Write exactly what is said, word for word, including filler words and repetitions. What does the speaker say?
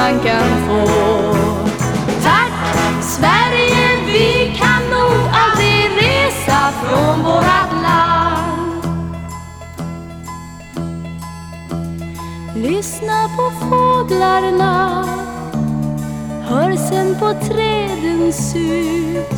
man kan få. Tack Sverige, vi kan nog aldrig resa från vårat land. Lyssna på fåglarna, hör sen på träden sus.